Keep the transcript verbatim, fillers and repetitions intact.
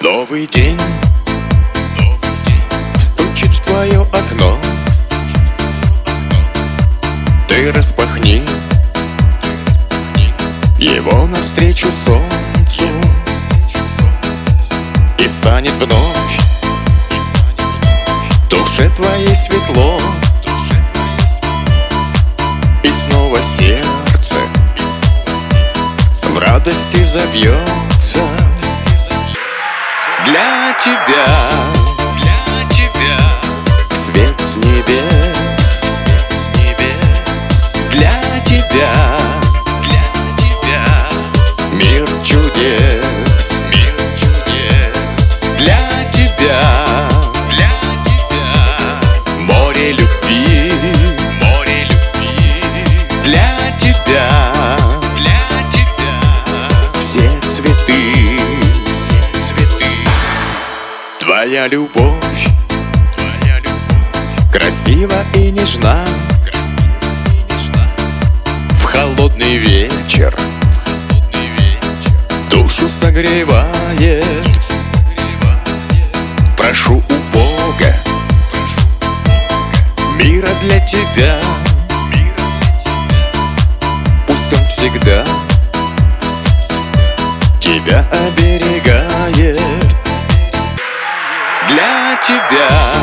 Новый день, новый день стучит в твое окно. Ты распахни его навстречу солнцу, и станет вновь в душе твоей светло, и снова сердце в радости забьется. Для тебя, для тебя свет с небес, свет с небес. Для тебя, для тебя мир чудес, мир чудес. Для тебя, для тебя море любви, море любви. Для тебя, для тебя все цветы. Твоя любовь, твоя любовь красива и нежна, красива и нежна. В холодный вечер, в холодный вечер душу согревает, душу согревает. Прошу у Бога, прошу у Бога мира для тебя, мира для тебя. Пусть Он всегда, пусть Он всегда тебя оберегает. Для тебя.